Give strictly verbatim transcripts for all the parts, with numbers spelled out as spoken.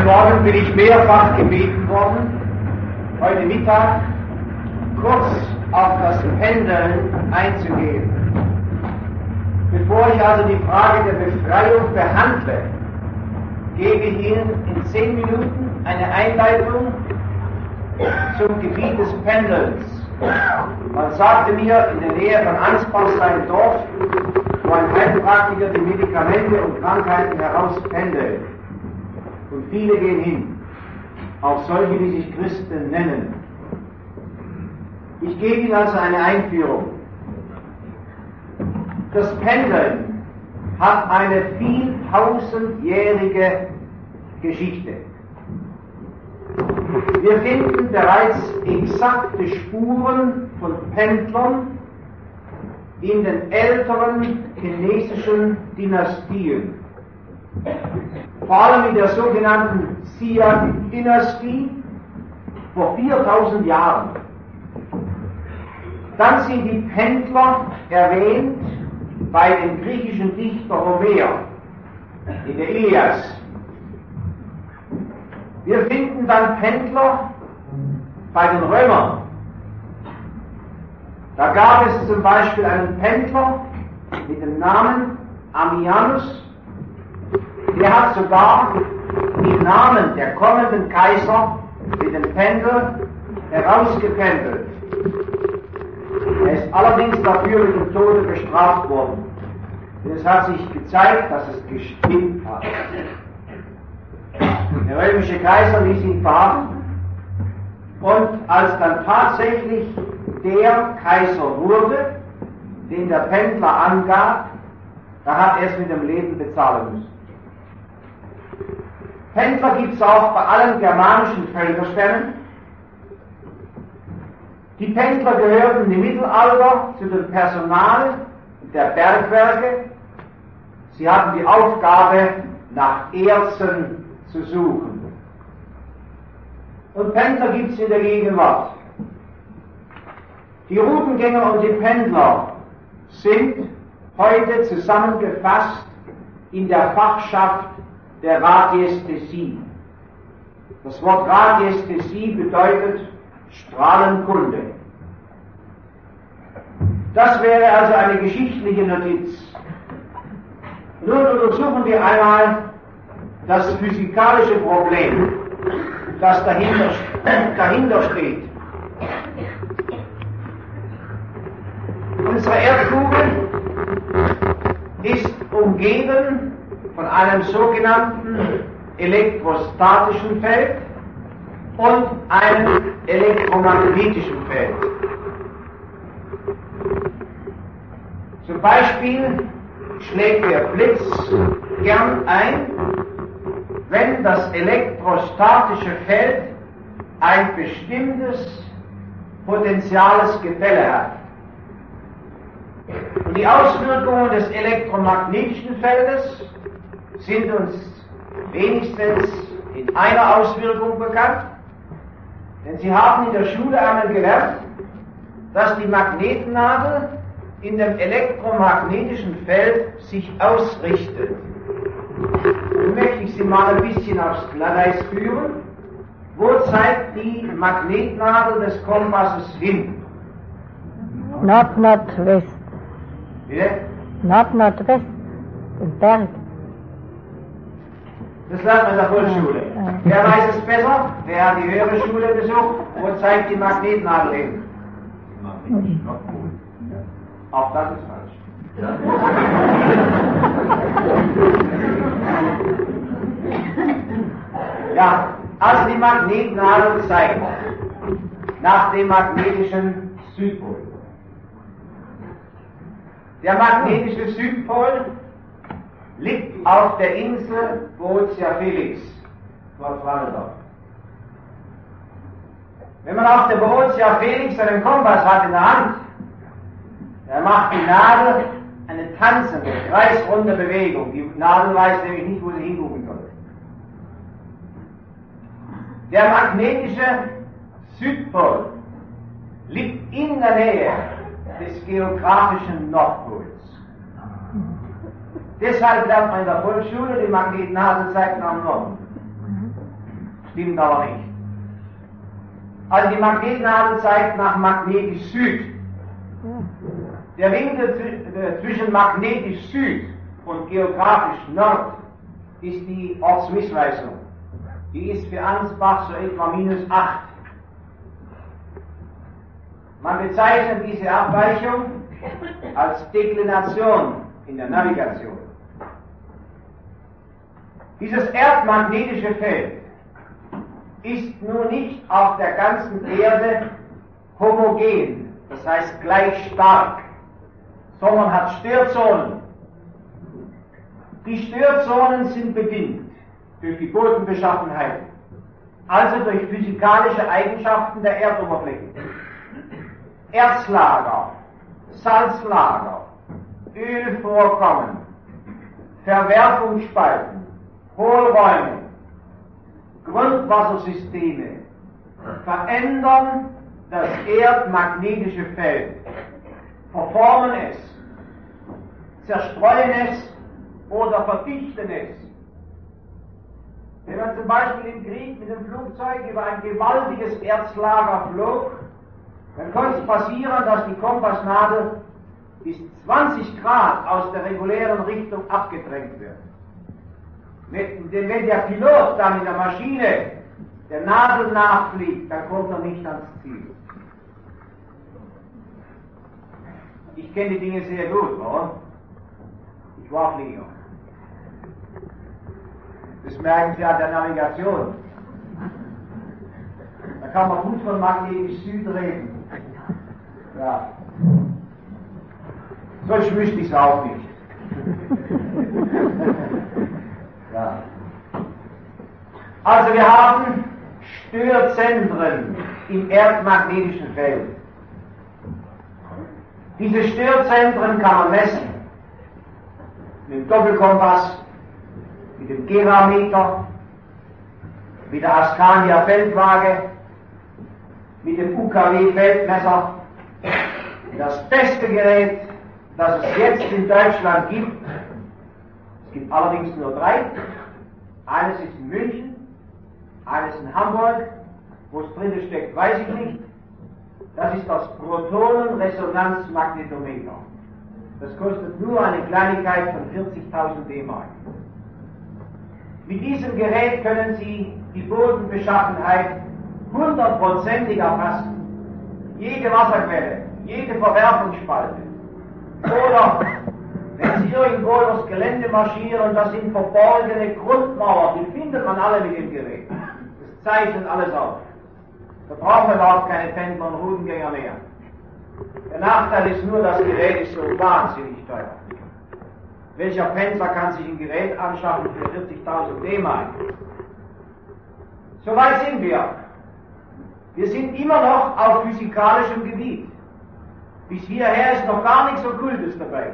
Morgen bin ich mehrfach gebeten worden, heute Mittag kurz auf das Pendeln einzugehen. Bevor ich also die Frage der Befreiung behandle, gebe ich Ihnen in zehn Minuten eine Einleitung zum Gebiet des Pendelns. Man sagte mir, in der Nähe von Ansbach sei ein Dorf, wo ein Heilpraktiker die Medikamente und Krankheiten herauspendelt. Und viele gehen hin, auch solche, die sich Christen nennen. Ich gebe Ihnen also eine Einführung. Das Pendeln hat eine vieltausendjährige Geschichte. Wir finden bereits exakte Spuren von Pendlern in den älteren chinesischen Dynastien. Vor allem in der sogenannten Xia-Dynastie vor viertausend Jahren. Dann sind die Pendler erwähnt bei dem griechischen Dichter Homer in der Ilias. Wir finden dann Pendler bei den Römern. Da gab es zum Beispiel einen Pendler mit dem Namen Ammianus. Der hat sogar die Namen der kommenden Kaiser mit dem Pendel herausgependelt. Er ist allerdings dafür mit dem Tode bestraft worden. Denn es hat sich gezeigt, dass es gestimmt hat. Der römische Kaiser ließ ihn verhaften, und als dann tatsächlich der Kaiser wurde, den der Pendler angab, da hat er es mit dem Leben bezahlen müssen. Pendler gibt es auch bei allen germanischen Völkerstämmen. Die Pendler gehörten im Mittelalter zu dem Personal der Bergwerke. Sie hatten die Aufgabe, nach Erzen zu suchen. Und Pendler gibt es in der Gegenwart. Die Routengänger und die Pendler sind heute zusammengefasst in der Fachschaft der Radiästhesie. Das Wort Radiästhesie bedeutet Strahlenkunde. Das wäre also eine geschichtliche Notiz. Nun untersuchen wir einmal das physikalische Problem, das dahinter, dahinter steht. Unsere Erdkugel ist umgeben von einem sogenannten elektrostatischen Feld und einem elektromagnetischen Feld. Zum Beispiel schlägt der Blitz gern ein, wenn das elektrostatische Feld ein bestimmtes potentiales Gefälle hat. Und die Auswirkungen des elektromagnetischen Feldes sind uns wenigstens in einer Auswirkung bekannt, denn Sie haben in der Schule einmal gelernt, dass die Magnetnadel in dem elektromagnetischen Feld sich ausrichtet. Nun möchte ich Sie mal ein bisschen aufs Glatteis führen. Wo zeigt die Magnetnadel des Kompasses hin? Nord-Nordwest. Bitte? Nord-Nordwest, im Berg. Das lernt man in der Volksschule. Wer weiß es besser? Wer hat die höhere Schule besucht? Wo zeigt die Magnetnadel hin? Auch das ist falsch. Ja, also die Magnetnadel zeigt nach dem magnetischen Südpol. Der magnetische Südpol liegt auf der Insel Boeotia Felix, Schwarzwaldorf. Wenn man auf der Boeotia Felix einen Kompass hat in der Hand, dann macht die Nadel eine tanzende, kreisrunde Bewegung. Die Nadel weiß nämlich nicht, wo sie hingucken soll. Der magnetische Südpol liegt in der Nähe des geografischen Nordpols. Deshalb lernt man in der Volksschule, die Magnetnadel zeigt nach Norden. Stimmt aber nicht. Also die Magnetnadel zeigt nach magnetisch Süd. Der Winkel zwischen magnetisch Süd und geografisch Nord ist die Ortsmissweisung. Die ist für Ansbach so etwa minus acht. Man bezeichnet diese Abweichung als Deklination in der Navigation. Dieses erdmagnetische Feld ist nun nicht auf der ganzen Erde homogen, das heißt gleich stark, sondern hat Störzonen. Die Störzonen sind bedingt durch die Bodenbeschaffenheit, also durch physikalische Eigenschaften der Erdoberfläche. Erzlager, Salzlager, Ölvorkommen, Verwerfungsspalten, Hohlräume, Grundwassersysteme verändern das erdmagnetische Feld, verformen es, zerstreuen es oder verdichten es. Wenn man zum Beispiel im Krieg mit dem Flugzeug über ein gewaltiges Erzlager flog, dann konnte es passieren, dass die Kompassnadel bis zwanzig Grad aus der regulären Richtung abgedrängt wird. Denn wenn der Pilot dann in der Maschine der Nadel nachfliegt, dann kommt er nicht ans Ziel. Ich kenne die Dinge sehr gut, warum? Ich war Flieger. Das merken Sie an der Navigation. Da kann man gut von magnetisch Süd reden. Ja. Sonst wüsste ich es auch nicht. Ja. Also wir haben Störzentren im erdmagnetischen Feld. Diese Störzentren kann man messen. Mit dem Doppelkompass, mit dem Gerameter, mit der Askania Feldwaage, mit dem U K W Feldmesser. Das beste Gerät, das es jetzt in Deutschland gibt, es gibt allerdings nur drei. Eines ist in München, eines in Hamburg, wo es drin steckt, weiß ich nicht. Das ist das Protonenresonanzmagnetometer. Das kostet nur eine Kleinigkeit von vierzigtausend D-Mark. Mit diesem Gerät können Sie die Bodenbeschaffenheit hundertprozentig erfassen. Jede Wasserquelle, jede Verwerfungsspalte. Oder wenn Sie irgendwo durchs Gelände marschieren, da sind verborgene Grundmauern, die findet man alle mit dem Gerät. Das zeichnet alles auf. Da braucht man überhaupt keine Pendler und Rudengänger mehr. Der Nachteil ist nur, das Gerät ist so wahnsinnig teuer. Welcher Pendler kann sich ein Gerät anschaffen für vierzigtausend D-Mark? So weit sind wir. Wir sind immer noch auf physikalischem Gebiet. Bis hierher ist noch gar nichts Okkultes dabei.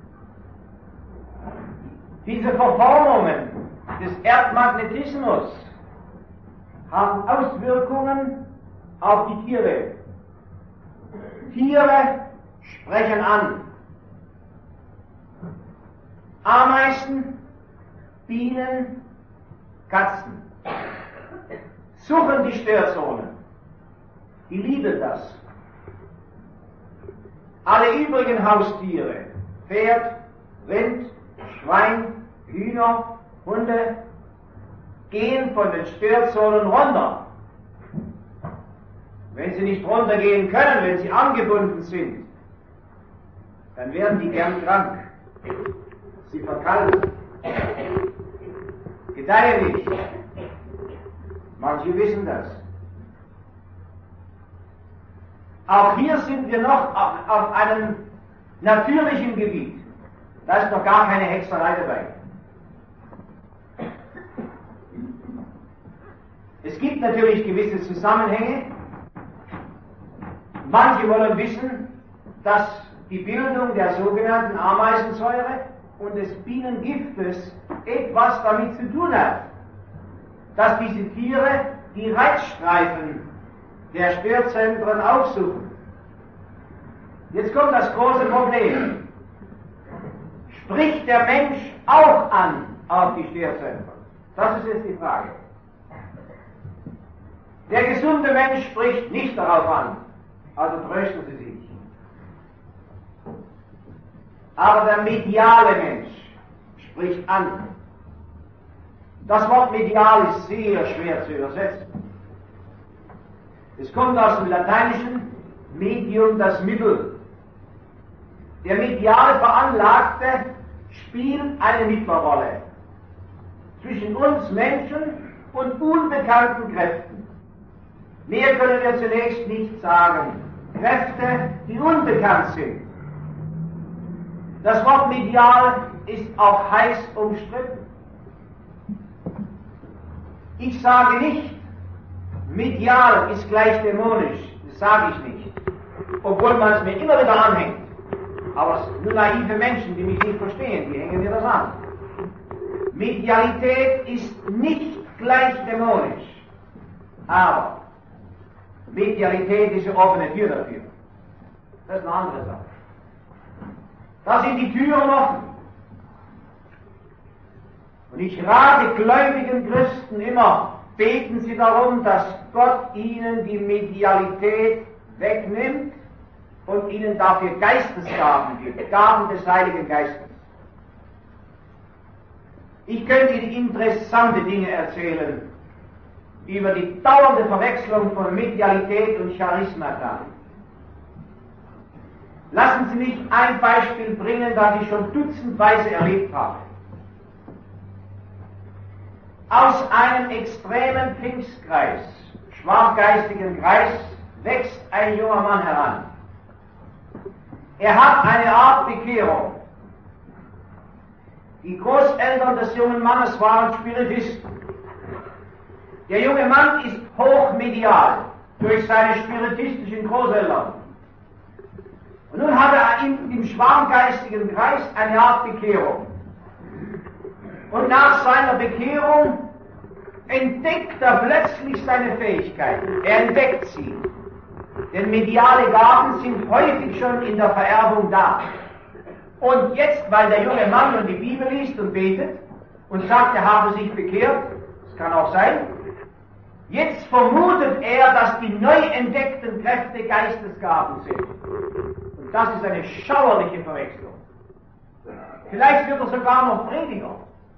Diese Verformungen des Erdmagnetismus haben Auswirkungen auf die Tierwelt. Tiere sprechen an. Ameisen, Bienen, Katzen suchen die Störzonen. Die lieben das. Alle übrigen Haustiere, Pferd, Rind, Schwein, Hühner, Hunde, gehen von den Störzonen runter. Wenn sie nicht runtergehen können, wenn sie angebunden sind, dann werden die gern krank. Sie verkalken, gedeihen nicht. Manche wissen das. Auch hier sind wir noch auf, auf einem natürlichen Gebiet. Da ist noch gar keine Hexerei dabei. Es gibt natürlich gewisse Zusammenhänge. Manche wollen wissen, dass die Bildung der sogenannten Ameisensäure und des Bienengiftes etwas damit zu tun hat, dass diese Tiere die Reizstreifen der Störzentren aufsuchen. Jetzt kommt das große Problem. Spricht der Mensch auch an auf die Störzentren? Das ist jetzt die Frage. Der gesunde Mensch spricht nicht darauf an, also trösten Sie sich. Aber der mediale Mensch spricht an. Das Wort medial ist sehr schwer zu übersetzen. Es kommt aus dem Lateinischen Medium, das Mittel. Der medial Veranlagte spielt eine Mittelrolle zwischen uns Menschen und unbekannten Kräften. Mehr können wir zunächst nicht sagen. Kräfte, die unbekannt sind. Das Wort medial ist auch heiß umstritten. Ich sage nicht, medial ist gleich dämonisch. Das sage ich nicht. Obwohl man es mir immer wieder anhängt. Aber es sind nur naive Menschen, die mich nicht verstehen, die hängen mir das an. Medialität ist nicht gleich dämonisch. Aber Medialität ist eine offene Tür dafür. Das ist eine andere Sache. Da sind die Türen offen. Und ich rate gläubigen Christen immer, beten Sie darum, dass Gott ihnen die Medialität wegnimmt und ihnen dafür Geistesgaben gibt, Gaben des Heiligen Geistes. Ich könnte Ihnen interessante Dinge erzählen über die dauernde Verwechslung von Medialität und Charismata. Lassen Sie mich ein Beispiel bringen, das ich schon dutzendweise erlebt habe. Aus einem extremen Pfingstkreis, schwarzgeistigen Kreis, wächst ein junger Mann heran. Er hat eine Art Bekehrung. Die Großeltern des jungen Mannes waren Spiritisten. Der junge Mann ist hochmedial durch seine spiritistischen Großeltern. Und nun hat er in dem schwarmgeistigen Kreis eine Art Bekehrung. Und nach seiner Bekehrung entdeckt er plötzlich seine Fähigkeiten. Er entdeckt sie. Denn mediale Gaben sind häufig schon in der Vererbung da. Und jetzt, weil der junge Mann nun die Bibel liest und betet und sagt, er habe sich bekehrt, das kann auch sein, jetzt vermutet er, dass die neu entdeckten Kräfte Geistesgaben sind. Und das ist eine schauerliche Verwechslung. Vielleicht wird er sogar noch Prediger.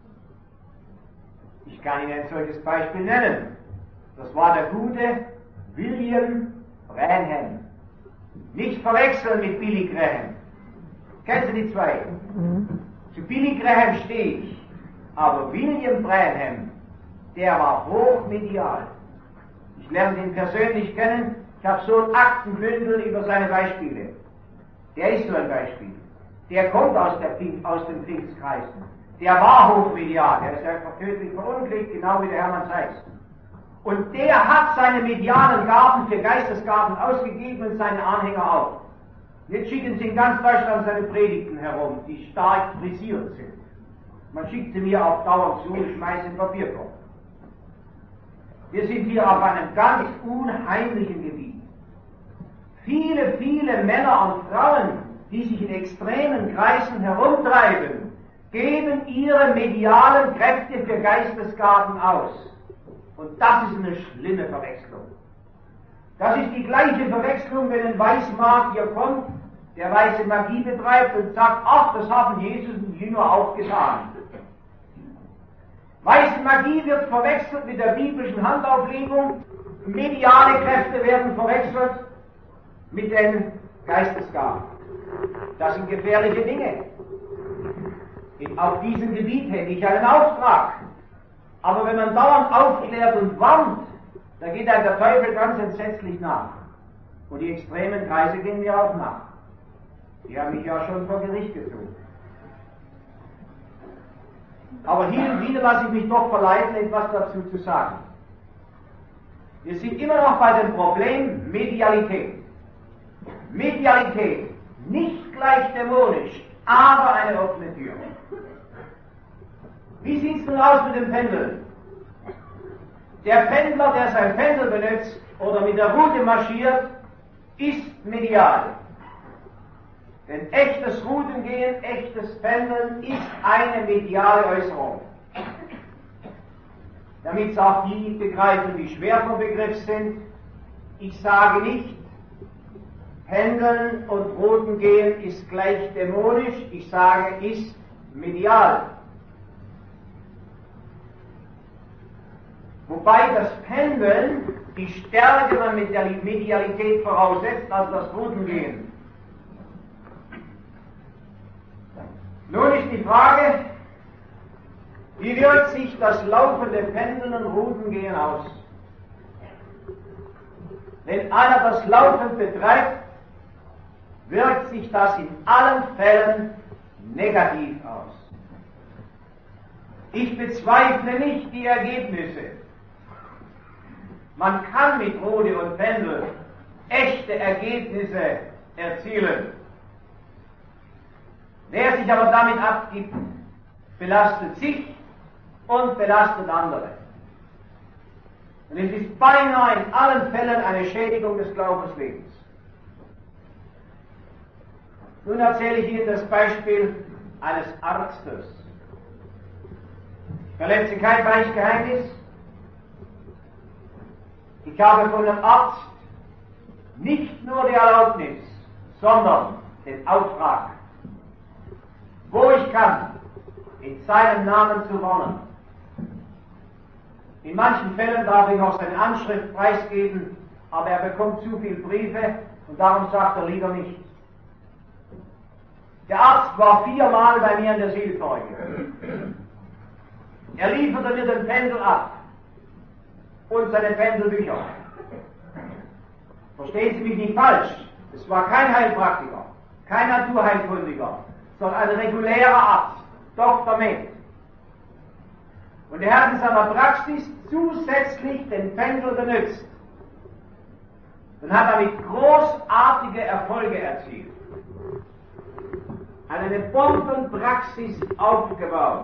Ich kann Ihnen ein solches Beispiel nennen. Das war der gute William Branham. Nicht verwechseln mit Billy Graham. Kennen Sie die zwei? Mhm. Zu Billy Graham stehe ich. Aber William Branham, der war hochmedial. Ich lernte ihn persönlich kennen. Ich habe so ein Aktenbündel über seine Beispiele. Der ist so ein Beispiel. Der kommt aus, der Pfingst, aus den Pfingstkreisen. Der war hochmedial. Der ist einfach tödlich verunglückt, genau wie der Hermann Seiss. Und der hat seine medialen Gaben für Geistesgaben ausgegeben und seine Anhänger auch. Jetzt schicken sie in ganz Deutschland seine Predigten herum, die stark frisiert sind. Man schickt sie mir auf Dauer zu und schmeißt in den Papierkorb. Wir sind hier auf einem ganz unheimlichen Gebiet. Viele, viele Männer und Frauen, die sich in extremen Kreisen herumtreiben, geben ihre medialen Kräfte für Geistesgaben aus. Und das ist eine schlimme Verwechslung. Das ist die gleiche Verwechslung, wenn ein Weißmagier kommt, der weiße Magie betreibt und sagt, ach, das haben Jesus und die Jünger auch getan. Weiße Magie wird verwechselt mit der biblischen Handauflegung, mediale Kräfte werden verwechselt mit den Geistesgaben. Das sind gefährliche Dinge. Auf diesem Gebiet hätte ich einen Auftrag. Aber wenn man dauernd aufklärt und warnt, da geht einem der Teufel ganz entsetzlich nach. Und die extremen Kreise gehen mir auch nach. Die haben mich ja schon vor Gericht gezogen. Aber hier und wieder lasse ich mich doch verleiten, etwas dazu zu sagen. Wir sind immer noch bei dem Problem Medialität. Medialität, nicht gleich dämonisch, aber eine offene Tür. Wie sieht es nun aus mit dem Pendeln? Der Pendler, der sein Pendel benutzt oder mit der Route marschiert, ist medial. Denn echtes Routengehen, echtes Pendeln ist eine mediale Äußerung. damit es auch die begreifen, die schwer vom Begriff sind. Ich sage nicht, Pendeln und Routen gehen ist gleich dämonisch, ich sage, ist medial. Wobei das Pendeln die stärkere Medialität voraussetzt als das Routengehen. Nun ist die Frage, wie wirkt sich das laufende Pendeln und Routengehen aus? Wenn einer das laufend betreibt, wirkt sich das in allen Fällen negativ aus. Ich bezweifle nicht die Ergebnisse. Man kann mit Route und Pendel echte Ergebnisse erzielen. Wer sich aber damit abgibt, belastet sich und belastet andere. Und es ist beinahe in allen Fällen eine Schädigung des Glaubenslebens. Nun erzähle ich Ihnen das Beispiel eines Arztes. Ich verletze kein Beichtgeheimnis. Ich habe von dem Arzt nicht nur die Erlaubnis, sondern den Auftrag, wo ich kann, in seinem Namen zu warnen. In manchen Fällen darf ich auch seine Anschrift preisgeben, aber er bekommt zu viele Briefe und darum sagt er lieber nicht. Der Arzt war viermal bei mir in der Seelsorge. Er lieferte mir den Pendel ab und seine Pendelbücher. Verstehen Sie mich nicht falsch, es war kein Heilpraktiker, kein Naturheilkundiger, sondern ein regulärer Arzt, Doktor Med. Und er hat in seiner Praxis zusätzlich den Pendel benutzt und hat damit großartige Erfolge erzielt. Hat eine Bombenpraxis aufgebaut.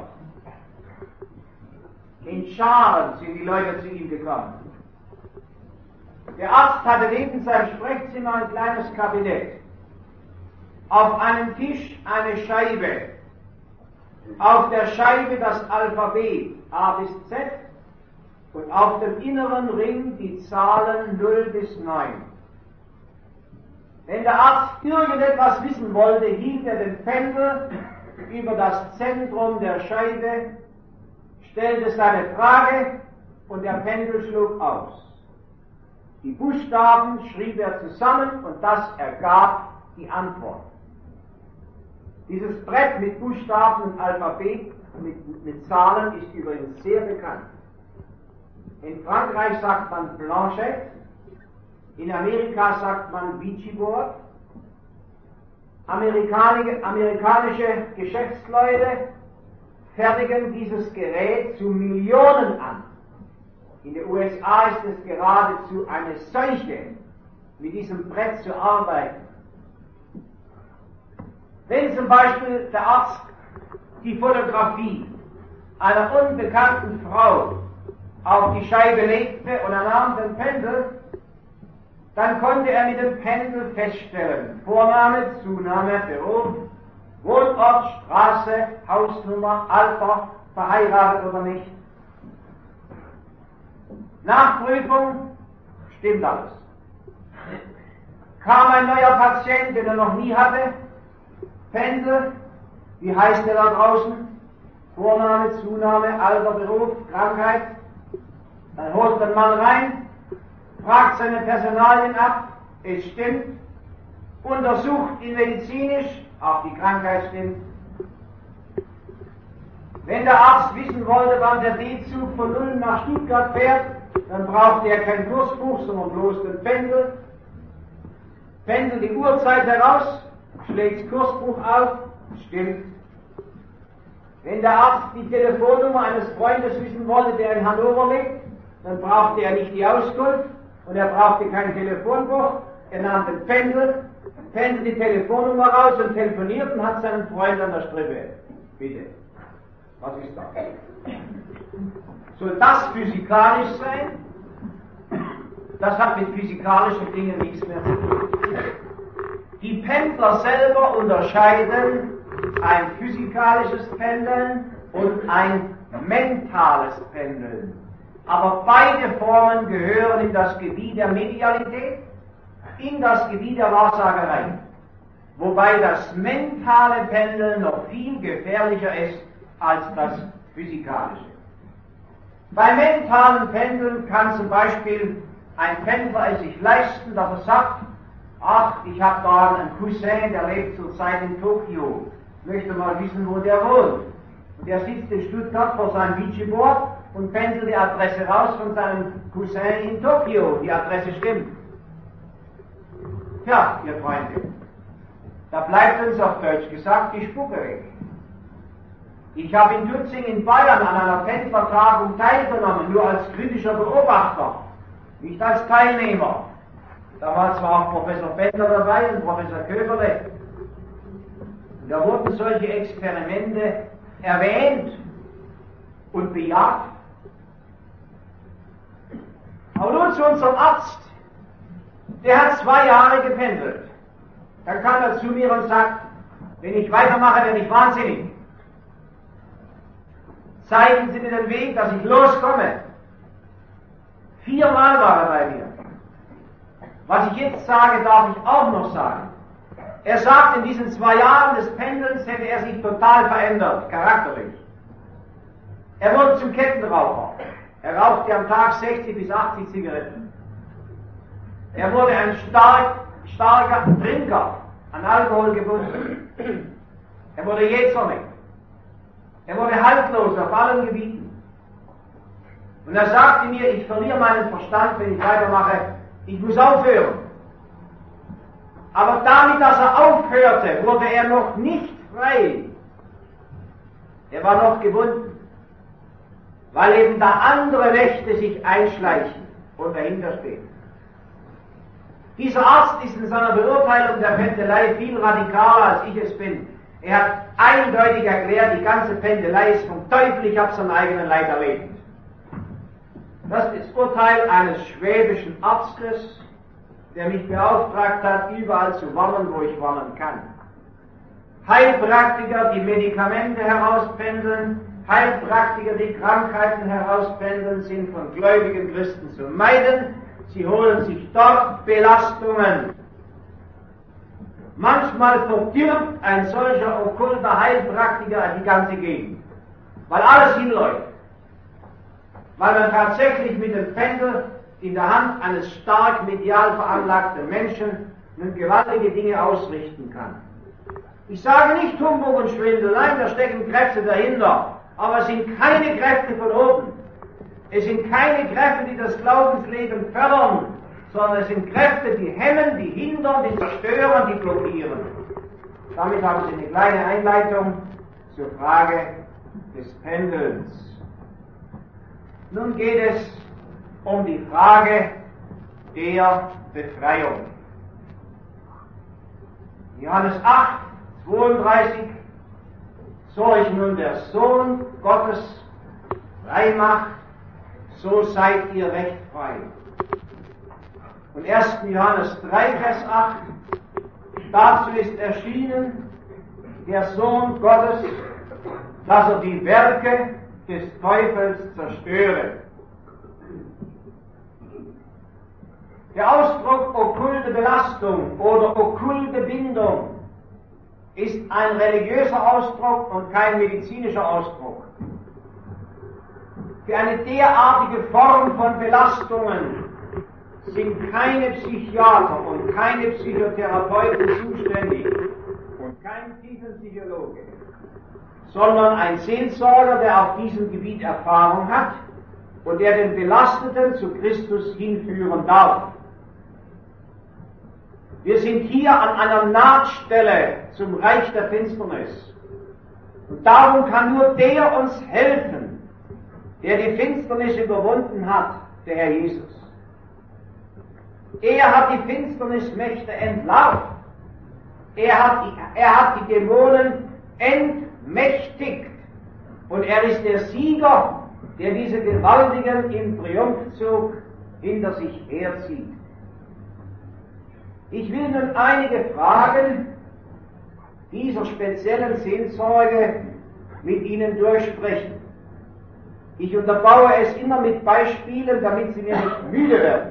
In Scharen sind die Leute zu ihm gekommen. Der Arzt hatte neben seinem Sprechzimmer ein kleines Kabinett. Auf einem Tisch eine Scheibe. Auf der Scheibe das Alphabet A bis Z und auf dem inneren Ring die Zahlen null bis neun. Wenn der Arzt irgendetwas wissen wollte, hielt er den Pendel über das Zentrum der Scheibe, stellte seine Frage und der Pendel schlug aus. Die Buchstaben schrieb er zusammen und das ergab die Antwort. Dieses Brett mit Buchstaben und Alphabet, mit, mit Zahlen, ist übrigens sehr bekannt. In Frankreich sagt man Planchette, in Amerika sagt man Ouija-Board. Amerikanische, amerikanische Geschäftsleute fertigen dieses Gerät zu Millionen an. In den U S A ist es geradezu eine Seuche, mit diesem Brett zu arbeiten. Wenn zum Beispiel der Arzt die Fotografie einer unbekannten Frau auf die Scheibe legte und er nahm den Pendel, dann konnte er mit dem Pendel feststellen, Vorname, Zunahme, Beruf, Wohnort, Straße, Hausnummer, Alter, verheiratet oder nicht. Nachprüfung, stimmt alles. Kam ein neuer Patient, den er noch nie hatte, Pendel, wie heißt er da draußen? Vorname, Zunahme, Alter, Beruf, Krankheit. Dann holt der Mann rein, fragt seine Personalien ab, es stimmt, untersucht ihn medizinisch, auch die Krankheit stimmt. Wenn der Arzt wissen wollte, wann der D-Zug von Ulm nach Stuttgart fährt, dann brauchte er kein Kursbuch, sondern bloß den Pendel. Pendel die Uhrzeit heraus, schlägt das Kursbuch auf, stimmt. Wenn der Arzt die Telefonnummer eines Freundes wissen wollte, der in Hannover lebt, dann brauchte er nicht die Auskunft und er brauchte kein Telefonbuch. Er nahm den Pendel, pendelt die Telefonnummer raus und telefoniert und hat seinen Freund an der Strippe. Bitte, was ist das? Soll das physikalisch sein? Das hat mit physikalischen Dingen nichts mehr zu tun. Die Pendler selber unterscheiden ein physikalisches Pendeln und ein mentales Pendeln. Aber beide Formen gehören in das Gebiet der Medialität, in das Gebiet der Wahrsagerei. Wobei das mentale Pendeln noch viel gefährlicher ist als das physikalische. Beim mentalen Pendeln kann zum Beispiel ein Pendler es sich leisten, dass er sagt, ach, ich habe da einen Cousin, der lebt zurzeit in Tokio, möchte mal wissen, wo der wohnt. Und der sitzt in Stuttgart vor seinem Ouija-Board und pendelt die Adresse raus von seinem Cousin in Tokio. Die Adresse stimmt. Tja, ihr Freunde, da bleibt uns auf Deutsch gesagt die Spucke weg. Ich habe in Tutzing in Bayern an einer Pendlertagung teilgenommen, nur als kritischer Beobachter, nicht als Teilnehmer. Da war zwar auch Professor Bender dabei und Professor Köberle. Und da wurden solche Experimente erwähnt und bejaht. Aber nun zu unserem Arzt. Der hat zwei Jahre gependelt. Dann kam er zu mir und sagt, wenn ich weitermache, werde ich wahnsinnig. Zeigen Sie mir den Weg, dass ich loskomme. Viermal war er bei mir. Was ich jetzt sage, darf ich auch noch sagen. Er sagt, in diesen zwei Jahren des Pendelns hätte er sich total verändert, charakterlich. Er wurde zum Kettenraucher. Er rauchte am Tag sechzig bis achtzig Zigaretten. Er wurde ein stark, starker Trinker, an Alkohol gebunden. Er wurde jähzornig. Er wurde haltlos auf allen Gebieten. Und er sagte mir, ich verliere meinen Verstand, wenn ich weitermache. Ich muss aufhören. Aber damit, dass er aufhörte, wurde er noch nicht frei. Er war noch gebunden, weil eben da andere Mächte sich einschleichen und dahinter stehen. Dieser Arzt ist in seiner Beurteilung der Pendelei viel radikaler, als ich es bin. Er hat eindeutig erklärt, die ganze Pendelei ist vom Teufel, ich habe es am eigenen Leib erlebt. Das ist das Urteil eines schwäbischen Arztes, der mich beauftragt hat, überall zu warnen, wo ich warnen kann. Heilpraktiker, die Medikamente herauspendeln, Heilpraktiker, die Krankheiten herauspendeln, sind von gläubigen Christen zu meiden. Sie holen sich dort Belastungen. Manchmal verdirbt ein solcher okkulter Heilpraktiker die ganze Gegend, weil alles hinläuft. Weil man tatsächlich mit dem Pendel in der Hand eines stark medial veranlagten Menschen nun gewaltige Dinge ausrichten kann. Ich sage nicht Humbug und Schwindel, nein, da stecken Kräfte dahinter, aber es sind keine Kräfte von oben. Es sind keine Kräfte, die das Glaubensleben fördern, sondern es sind Kräfte, die hemmen, die hindern, die zerstören, die blockieren. Damit haben Sie eine kleine Einleitung zur Frage des Pendelns. Nun geht es um die Frage der Befreiung. Johannes acht, zweiunddreißig, so euch nun der Sohn Gottes frei macht, so seid ihr recht frei. Und ersten Johannes drei, Vers acht, dazu ist erschienen der Sohn Gottes, dass er die Werke des Teufels zerstöre. Der Ausdruck okkulte Belastung oder okkulte Bindung ist ein religiöser Ausdruck und kein medizinischer Ausdruck. Für eine derartige Form von Belastungen sind keine Psychiater und keine Psychotherapeuten zuständig und kein Tiefenpsychologe, sondern ein Seelsorger, der auf diesem Gebiet Erfahrung hat und der den Belasteten zu Christus hinführen darf. Wir sind hier an einer Nahtstelle zum Reich der Finsternis. Und darum kann nur der uns helfen, der die Finsternis überwunden hat, der Herr Jesus. Er hat die Finsternismächte entlarvt. Er hat die, er hat die Dämonen entmächtigt. Und er ist der Sieger, der diese Gewaltigen im Triumphzug hinter sich herzieht. Ich will nun einige Fragen dieser speziellen Seelsorge mit Ihnen durchsprechen. Ich unterbaue es immer mit Beispielen, damit Sie mir nicht müde werden.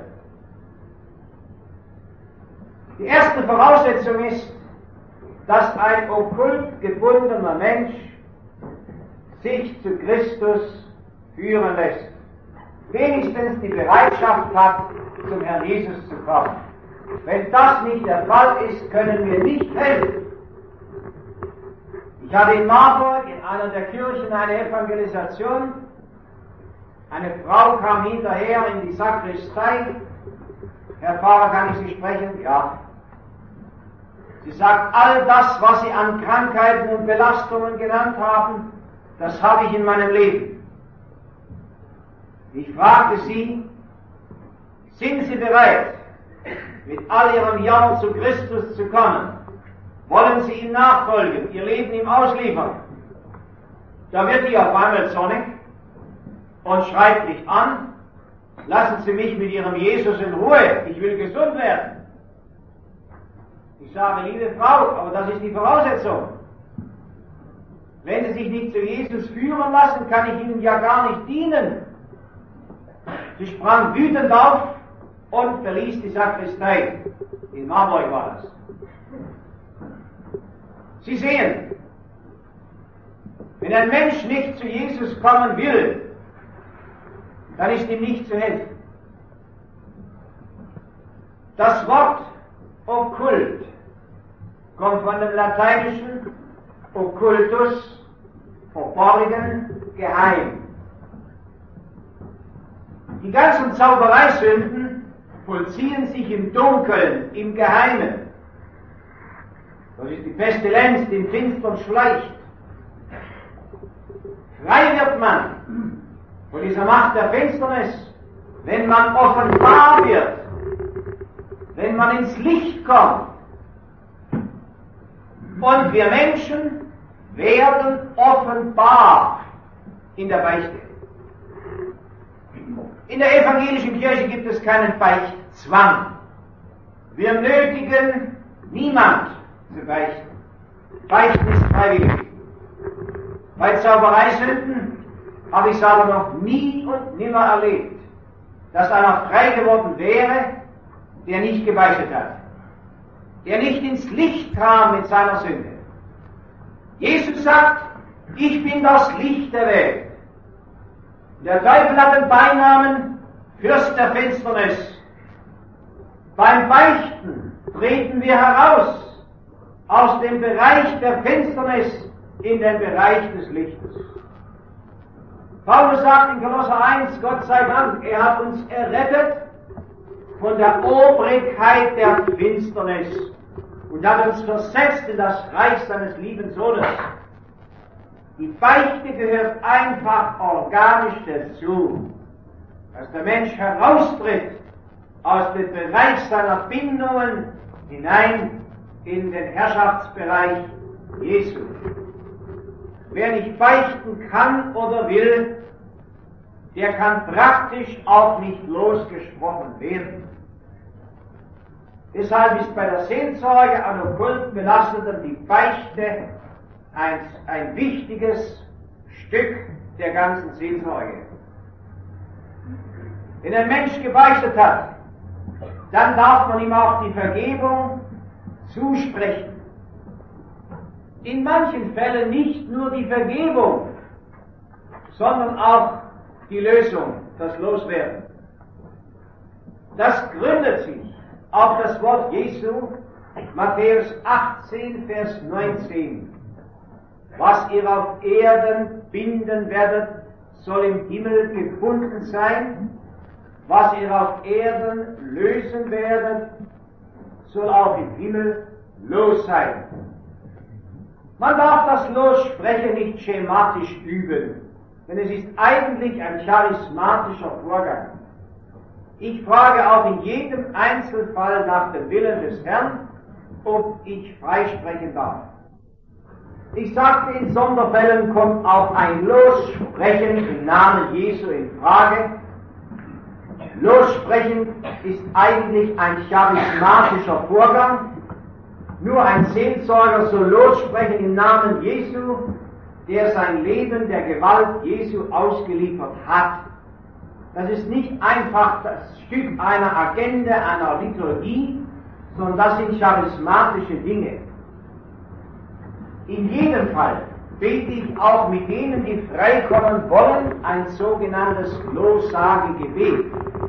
Die erste Voraussetzung ist, dass ein okkult gebundener Mensch sich zu Christus führen lässt. Wenigstens die Bereitschaft hat, zum Herrn Jesus zu kommen. Wenn das nicht der Fall ist, können wir nicht helfen. Ich hatte in Marburg in einer der Kirchen eine Evangelisation. Eine Frau kam hinterher in die Sakristei. Herr Pfarrer, kann ich Sie sprechen? Ja. Sie sagt, all das, was Sie an Krankheiten und Belastungen genannt haben, das habe ich in meinem Leben. Ich fragte sie, sind Sie bereit, mit all Ihrem Jammer zu Christus zu kommen? Wollen Sie ihm nachfolgen, Ihr Leben ihm ausliefern? Da wird die auf einmal zornig und schreit mich an, lassen Sie mich mit Ihrem Jesus in Ruhe, ich will gesund werden. Ich sage, liebe Frau, aber das ist die Voraussetzung. Wenn Sie sich nicht zu Jesus führen lassen, kann ich Ihnen ja gar nicht dienen. Sie sprang wütend auf und verließ die Sakristei. In Marburg war das. Sie sehen, wenn ein Mensch nicht zu Jesus kommen will, dann ist ihm nicht zu helfen. Das Wort okkult kommt von dem lateinischen occultus, verborgen, geheim. Die ganzen Zaubereisünden vollziehen sich im Dunkeln, im Geheimen. Das ist die Pestilenz, die im Finstern schleicht. Frei wird man von dieser Macht der Finsternis, wenn man offenbar wird, wenn man ins Licht kommt. Und wir Menschen werden offenbar in der Beichte. In der evangelischen Kirche gibt es keinen Beichtzwang. Wir nötigen niemand zu beichten. Beichten ist freiwillig. Bei Zaubereisünden habe ich es aber noch nie und nimmer erlebt, dass einer frei geworden wäre, der nicht gebeichtet hat, der nicht ins Licht kam mit seiner Sünde. Jesus sagt, ich bin das Licht der Welt. Der Teufel hat den Beinamen Fürst der Finsternis. Beim Beichten treten wir heraus aus dem Bereich der Finsternis in den Bereich des Lichtes. Paulus sagt in Kolosser eins, Gott sei Dank, er hat uns errettet von der Obrigkeit der Finsternis und hat uns versetzt in das Reich seines lieben Sohnes. Die Beichte gehört einfach organisch dazu, dass der Mensch heraustritt aus dem Bereich seiner Bindungen hinein in den Herrschaftsbereich Jesu. Wer nicht beichten kann oder will, der kann praktisch auch nicht losgesprochen werden. Deshalb ist bei der Seelsorge an okkulten Belasteten die Beichte ein, ein wichtiges Stück der ganzen Seelsorge. Wenn ein Mensch gebeichtet hat, dann darf man ihm auch die Vergebung zusprechen. In manchen Fällen nicht nur die Vergebung, sondern auch die Lösung, das Loswerden. Das gründet sich auf das Wort Jesu, Matthäus achtzehn, Vers neunzehn. Was ihr auf Erden binden werdet, soll im Himmel gebunden sein. Was ihr auf Erden lösen werdet, soll auch im Himmel los sein. Man darf das Lossprechen nicht schematisch üben, denn es ist eigentlich ein charismatischer Vorgang. Ich frage auch in jedem Einzelfall nach dem Willen des Herrn, ob ich freisprechen darf. Ich sagte, in Sonderfällen kommt auch ein Lossprechen im Namen Jesu in Frage. Lossprechen ist eigentlich ein charismatischer Vorgang. Nur ein Seelsorger soll lossprechen im Namen Jesu, der sein Leben der Gewalt Jesu ausgeliefert hat. Das ist nicht einfach das Stück einer Agenda, einer Liturgie, sondern das sind charismatische Dinge. In jedem Fall bete ich auch mit denen, die freikommen wollen, ein sogenanntes Lossagegebet.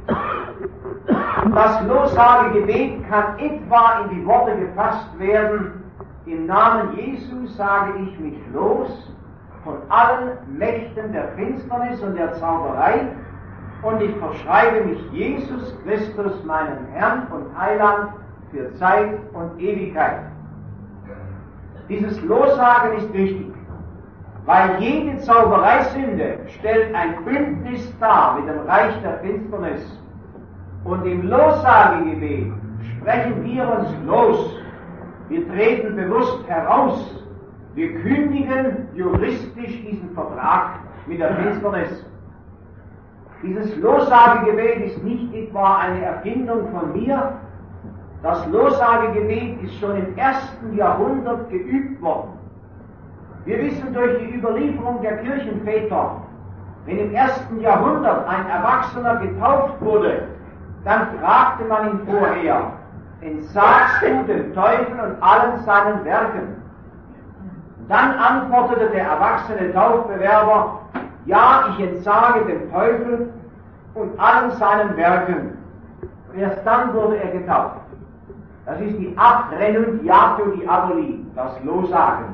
Das Lossagegebet kann etwa in die Worte gefasst werden: Im Namen Jesu sage ich mich los von allen Mächten der Finsternis und der Zauberei und ich verschreibe mich Jesus Christus, meinem Herrn und Heiland, für Zeit und Ewigkeit. Dieses Lossagen ist wichtig, weil jede Zaubereisünde stellt ein Bündnis dar mit dem Reich der Finsternis. Und im Lossagegebet sprechen wir uns los. Wir treten bewusst heraus. Wir kündigen juristisch diesen Vertrag mit der Finsternis. Dieses Lossagegebet ist nicht etwa eine Erfindung von mir. Das Lossagegebet ist schon im ersten Jahrhundert geübt worden. Wir wissen durch die Überlieferung der Kirchenväter, wenn im ersten Jahrhundert ein Erwachsener getauft wurde, dann fragte man ihn vorher: Entsagst du dem Teufel und allen seinen Werken? Dann antwortete der erwachsene Taufbewerber: Ja, ich entsage dem Teufel und allen seinen Werken. Und erst dann wurde er getauft. Das ist die Abrenuntiatio diaboli, das Lossagen.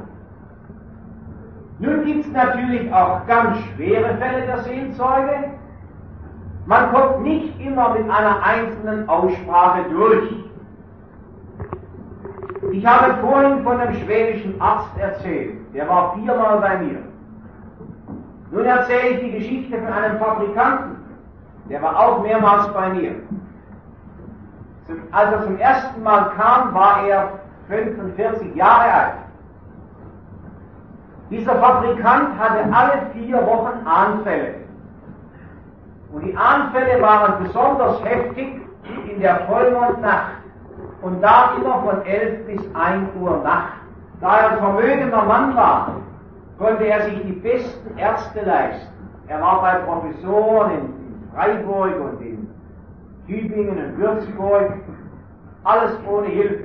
Nun gibt es natürlich auch ganz schwere Fälle der Seelsorge. Man kommt nicht immer mit einer einzelnen Aussprache durch. Ich habe vorhin von einem schwedischen Arzt erzählt, der war viermal bei mir. Nun erzähle ich die Geschichte von einem Fabrikanten, der war auch mehrmals bei mir. Als er zum ersten Mal kam, war er fünfundvierzig Jahre alt. Dieser Fabrikant hatte alle vier Wochen Anfälle. Und die Anfälle waren besonders heftig in der Vollmondnacht und da immer von elf bis ein Uhr Nacht. Da er ein vermögender Mann war, konnte er sich die besten Ärzte leisten. Er war bei Professoren in Freiburg und in Tübingen und Würzburg, alles ohne Hilfe.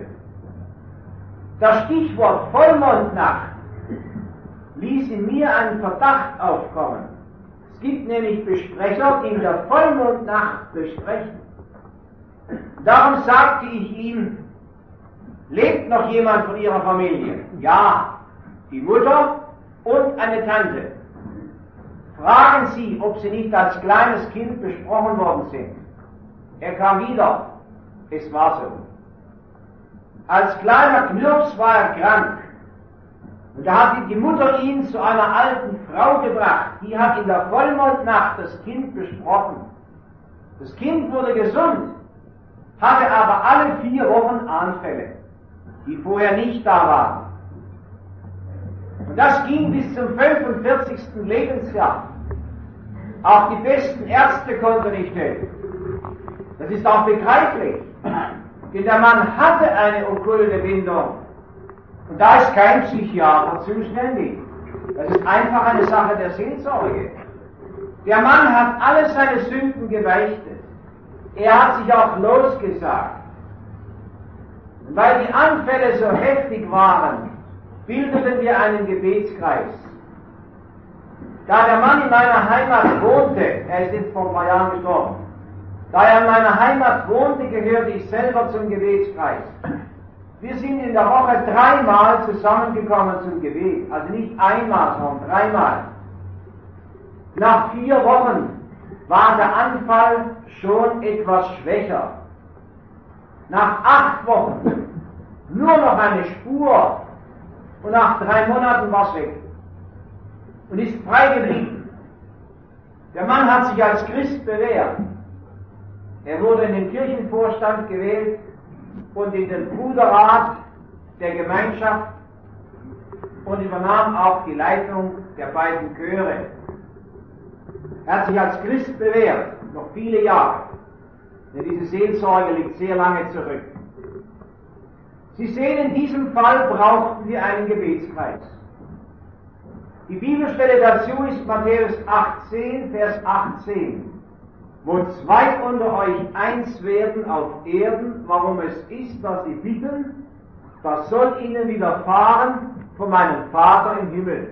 Das Stichwort Vollmondnacht ließ in mir einen Verdacht aufkommen. Es gibt nämlich Besprecher, die in der Vollmondnacht besprechen. Darum sagte ich ihm: Lebt noch jemand von Ihrer Familie? Ja, die Mutter und eine Tante. Fragen Sie, ob sie nicht als kleines Kind besprochen worden sind. Er kam wieder. Es war so. Als kleiner Knirps war er krank. Und da hat die Mutter ihn zu einer alten Frau gebracht. Die hat in der Vollmondnacht das Kind besprochen. Das Kind wurde gesund, hatte aber alle vier Wochen Anfälle, die vorher nicht da waren. Und das ging bis zum fünfundvierzigsten Lebensjahr. Auch die besten Ärzte konnten nicht helfen. Das ist auch begreiflich, denn der Mann hatte eine okkulte Bindung. Und da ist kein Psychiater zuständig. Das ist einfach eine Sache der Seelsorge. Der Mann hat alle seine Sünden gebeichtet. Er hat sich auch losgesagt. Und weil die Anfälle so heftig waren, bildeten wir einen Gebetskreis. Da der Mann in meiner Heimat wohnte, er ist jetzt vor ein paar Jahren gestorben, da er in meiner Heimat wohnte, gehörte ich selber zum Gebetskreis. Wir sind in der Woche dreimal zusammengekommen zum Gebet, also nicht einmal, sondern dreimal. Nach vier Wochen war der Anfall schon etwas schwächer. Nach acht Wochen nur noch eine Spur und nach drei Monaten war es weg und ist frei geblieben. Der Mann hat sich als Christ bewährt. Er wurde in den Kirchenvorstand gewählt und in den Bruderrat der Gemeinschaft und übernahm auch die Leitung der beiden Chöre. Er hat sich als Christ bewährt, noch viele Jahre, denn diese Seelsorge liegt sehr lange zurück. Sie sehen, in diesem Fall brauchten wir einen Gebetskreis. Die Bibelstelle dazu ist Matthäus achtzehn, Vers achtzehn. Wo zwei unter euch eins werden auf Erden, warum es ist, was sie bitten, das soll ihnen widerfahren von meinem Vater im Himmel.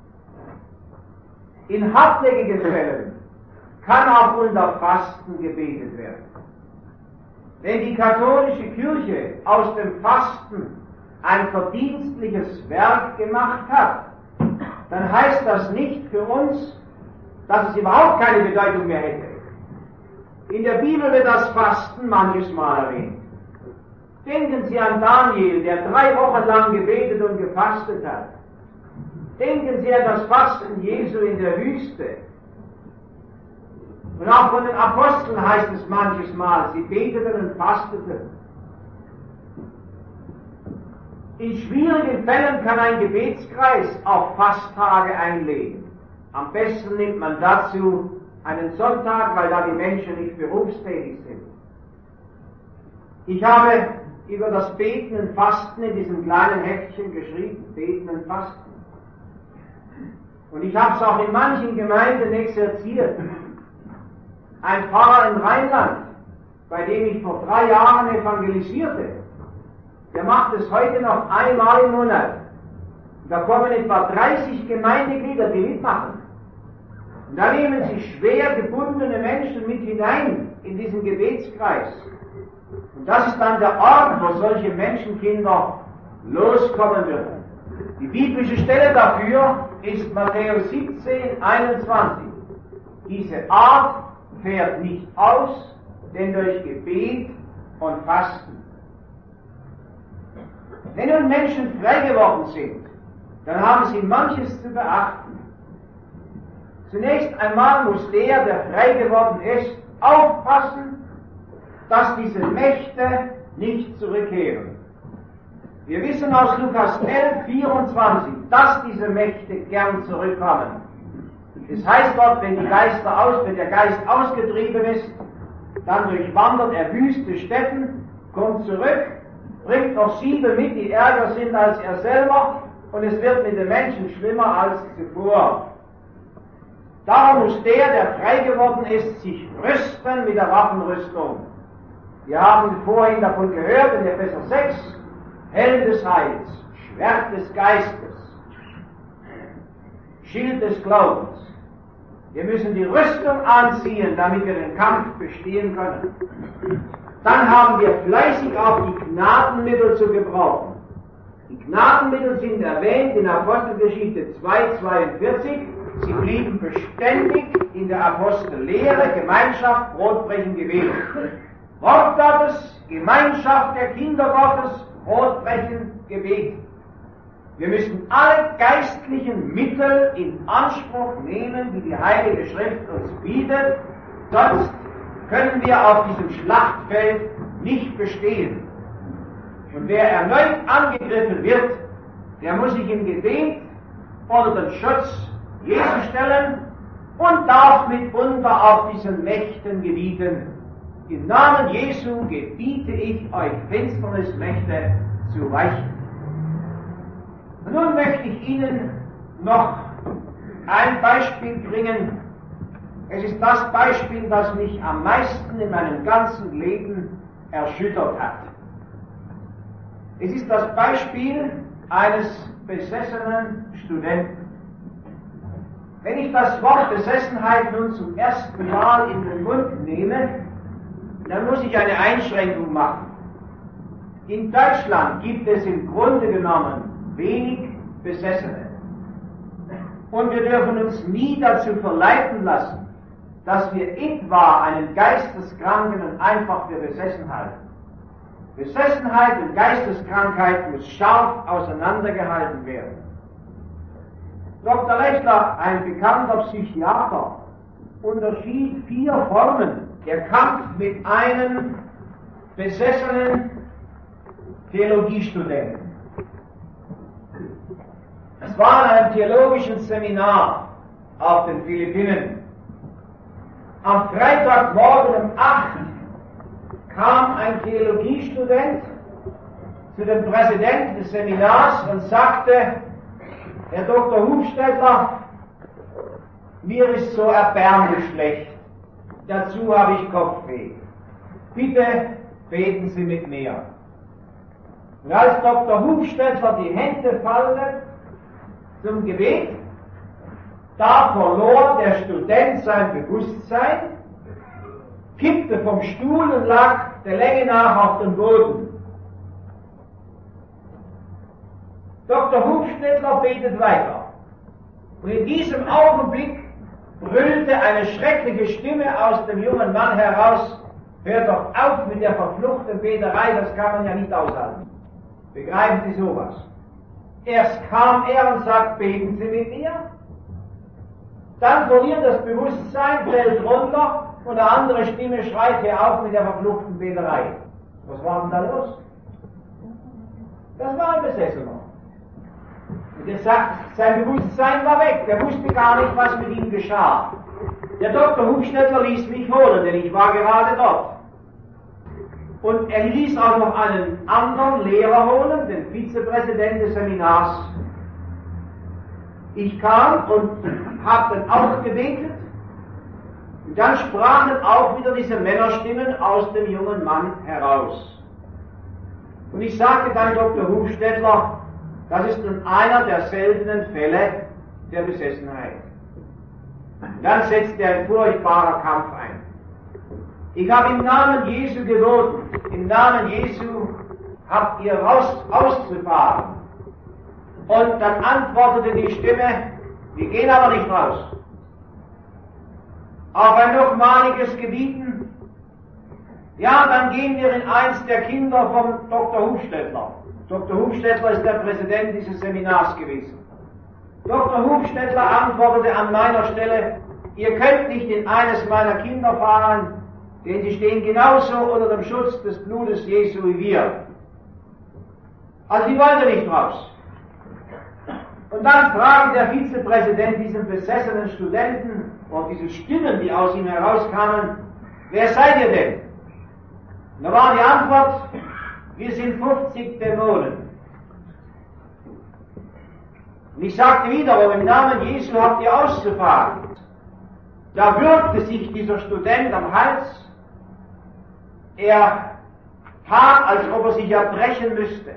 In hartnäckigen Fällen kann auch unter Fasten gebetet werden. Wenn die katholische Kirche aus dem Fasten ein verdienstliches Werk gemacht hat, dann heißt das nicht für uns, dass es überhaupt keine Bedeutung mehr hätte. In der Bibel wird das Fasten manches Mal erwähnt. Denken Sie an Daniel, der drei Wochen lang gebetet und gefastet hat. Denken Sie an das Fasten Jesu in der Wüste. Und auch von den Aposteln heißt es manches Mal, sie beteten und fasteten. In schwierigen Fällen kann ein Gebetskreis auch Fasttage einlegen. Am besten nimmt man dazu einen Sonntag, weil da die Menschen nicht berufstätig sind. Ich habe über das Beten und Fasten in diesem kleinen Heftchen geschrieben, Beten und Fasten. Und ich habe es auch in manchen Gemeinden exerziert. Ein Pfarrer im Rheinland, bei dem ich vor drei Jahren evangelisierte, der macht es heute noch einmal im Monat. Da kommen etwa dreißig Gemeindeglieder, die mitmachen. Und da nehmen sie schwer gebundene Menschen mit hinein in diesen Gebetskreis. Und das ist dann der Ort, wo solche Menschenkinder loskommen würden. Die biblische Stelle dafür ist Matthäus siebzehn, einundzwanzig. Diese Art fährt nicht aus, denn durch Gebet und Fasten. Wenn nun Menschen frei geworden sind, dann haben sie manches zu beachten. Zunächst einmal muss der, der frei geworden ist, aufpassen, dass diese Mächte nicht zurückkehren. Wir wissen aus Lukas elf, vierundzwanzig, dass diese Mächte gern zurückkommen. Es heißt dort, wenn, die Geister aus, wenn der Geist ausgetrieben ist, dann durchwandert er wüste Städten, kommt zurück, bringt noch sieben mit, die ärger sind als er selber, und es wird mit den Menschen schlimmer als zuvor. Darum muss der, der frei geworden ist, sich rüsten mit der Waffenrüstung. Wir haben vorhin davon gehört in Epheser sechs, Helm des Heils, Schwert des Geistes, Schild des Glaubens. Wir müssen die Rüstung anziehen, damit wir den Kampf bestehen können. Dann haben wir fleißig auch die Gnadenmittel zu gebrauchen. Die Gnadenmittel sind erwähnt in Apostelgeschichte zwei, zweiundvierzig. Sie blieben beständig in der Apostellehre, Gemeinschaft, Brotbrechen, Gebet. Wort Gottes, Gemeinschaft der Kinder Gottes, Brotbrechen, Gebet. Wir müssen alle geistlichen Mittel in Anspruch nehmen, die die Heilige Schrift uns bietet, sonst können wir auf diesem Schlachtfeld nicht bestehen. Und wer erneut angegriffen wird, der muss sich im Gebet unter den Schutz Jesu stellen und darf mitunter auf diesen Mächten gebieten. Im Namen Jesu gebiete ich euch Finsternismächte zu weichen. Und nun möchte ich Ihnen noch ein Beispiel bringen. Es ist das Beispiel, das mich am meisten in meinem ganzen Leben erschüttert hat. Es ist das Beispiel eines besessenen Studenten. Wenn ich das Wort Besessenheit nun zum ersten Mal in den Mund nehme, dann muss ich eine Einschränkung machen. In Deutschland gibt es im Grunde genommen wenig Besessene. Und wir dürfen uns nie dazu verleiten lassen, dass wir etwa einen Geisteskranken und einfach für besessen halten. Besessenheit und Geisteskrankheit muss scharf auseinandergehalten werden. Doktor Lechler, ein bekannter Psychiater, unterschied vier Formen. Der Kampf mit einem besessenen Theologiestudenten. Es war in einem theologischen Seminar auf den Philippinen. Am Freitagmorgen um acht kam ein Theologiestudent zu dem Präsidenten des Seminars und sagte: Herr Doktor Hufstetler, mir ist so erbärmlich schlecht. Dazu habe ich Kopfweh. Bitte beten Sie mit mir. Und als Doktor Hufstetler die Hände faltet zum Gebet, da verlor der Student sein Bewusstsein, kippte vom Stuhl und lag der Länge nach auf dem Boden. Doktor Hufstetler betet weiter. Und in diesem Augenblick brüllte eine schreckliche Stimme aus dem jungen Mann heraus: Hört doch auf mit der verfluchten Beterei, das kann man ja nicht aushalten. Begreifen Sie sowas? Erst kam er und sagt, beten Sie mit mir. Dann verliert das Bewusstsein, fällt runter und eine andere Stimme schreit: Hör auf mit der verfluchten Beterei. Was war denn da los? Das war ein Besessener. Und er sagt, sein Bewusstsein war weg, er wusste gar nicht, was mit ihm geschah. Der Doktor Hufstetler ließ mich holen, denn ich war gerade dort. Und er ließ auch noch einen anderen Lehrer holen, den Vizepräsidenten des Seminars. Ich kam und habe dann auch gebetet. Und dann sprachen auch wieder diese Männerstimmen aus dem jungen Mann heraus. Und ich sagte dann Doktor Hufstetler, das ist nun einer der seltenen Fälle der Besessenheit. Und dann setzte ein furchtbarer Kampf ein. Ich habe im Namen Jesu geboten, im Namen Jesu habt ihr raus, auszufahren. Und dann antwortete die Stimme, wir gehen aber nicht raus. Auf ein nochmaliges Gebieten, ja, dann gehen wir in eins der Kinder vom Doktor Hufstetler. Doktor Hufstetler ist der Präsident dieses Seminars gewesen. Doktor Hufstetler antwortete an meiner Stelle, ihr könnt nicht in eines meiner Kinder fahren, denn sie stehen genauso unter dem Schutz des Blutes Jesu wie wir. Also die wollte nicht raus. Und dann fragte der Vizepräsident diesen besessenen Studenten und diese Stimmen, die aus ihm herauskamen, wer seid ihr denn? Und da war die Antwort, wir sind fünfzig Dämonen. Und ich sagte wiederum, im Namen Jesu habt ihr auszufahren. Da würgte sich dieser Student am Hals. Er tat, als ob er sich erbrechen müsste.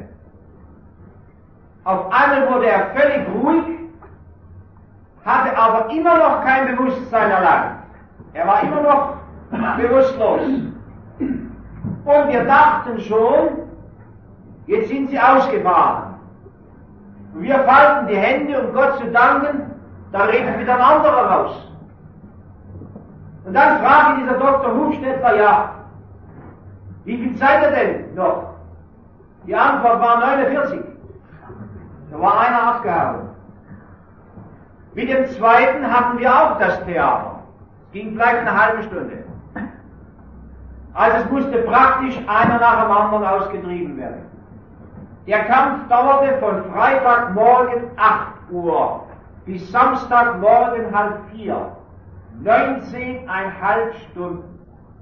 Auf einmal wurde er völlig ruhig, hatte aber immer noch kein Bewusstsein erlangt. Er war immer noch bewusstlos. Und wir dachten schon, jetzt sind sie ausgefahren. Und wir falten die Hände, um Gott zu danken, da redet wieder ein anderer raus. Und dann fragte dieser Doktor Hufstetler, ja, wie viel seid ihr denn noch? Die Antwort war neunundvierzig. Da war einer abgehauen. Mit dem zweiten hatten wir auch das Theater. Es ging vielleicht eine halbe Stunde. Also es musste praktisch einer nach dem anderen ausgetrieben werden. Der Kampf dauerte von Freitagmorgen acht Uhr bis Samstagmorgen halb vier. neunzehneinhalb Stunden.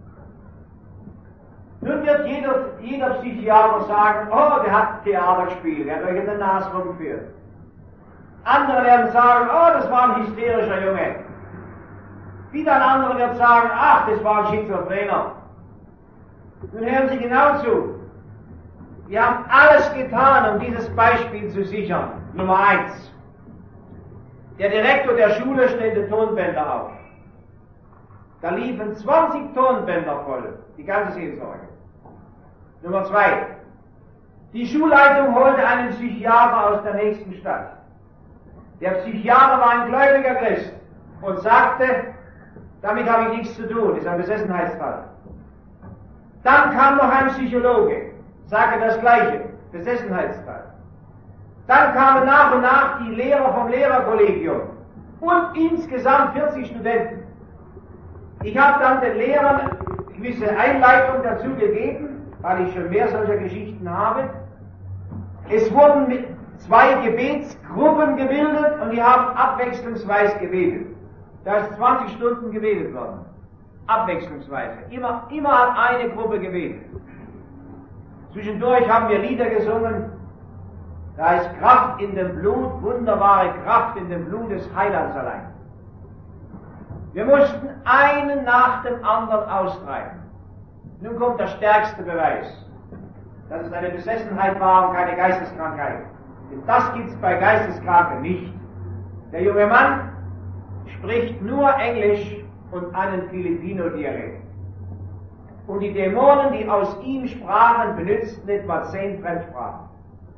Nun wird jeder, jeder Psychiater sagen, oh, der hat Theater gespielt, der hat euch in der Nase rumgeführt. Andere werden sagen, oh, das war ein hysterischer Junge. Wieder ein anderer wird sagen, ach, das war ein Schizophrener. Nun hören Sie genau zu. Wir haben alles getan, um dieses Beispiel zu sichern. Nummer eins. Der Direktor der Schule stellte Tonbänder auf. Da liefen zwanzig Tonbänder voll, die ganze Seelsorge. Nummer zwei. Die Schulleitung holte einen Psychiater aus der nächsten Stadt. Der Psychiater war ein gläubiger Christ und sagte, damit habe ich nichts zu tun, ist ein Besessenheitsfall. Dann kam noch ein Psychologe, sagte das Gleiche, Besessenheitsfall. Dann kamen nach und nach die Lehrer vom Lehrerkollegium und insgesamt vierzig Studenten. Ich habe dann den Lehrern gewisse Einleitung dazu gegeben, weil ich schon mehr solcher Geschichten habe. Es wurden mit zwei Gebetsgruppen gebildet und die haben abwechslungsweise gebetet. Da ist zwanzig Stunden gebetet worden. Abwechslungsweise. Immer, immer hat eine Gruppe gebetet. Zwischendurch haben wir Lieder gesungen. Da ist Kraft in dem Blut, wunderbare Kraft in dem Blut des Heilands allein. Wir mussten einen nach dem anderen austreiben. Nun kommt der stärkste Beweis, dass es eine Besessenheit war und keine Geisteskrankheit. Denn das gibt es bei Geisteskranken nicht. Der junge Mann spricht nur Englisch und einen Filipino-Dialekt. Und die Dämonen, die aus ihm sprachen, benützten etwa zehn Fremdsprachen.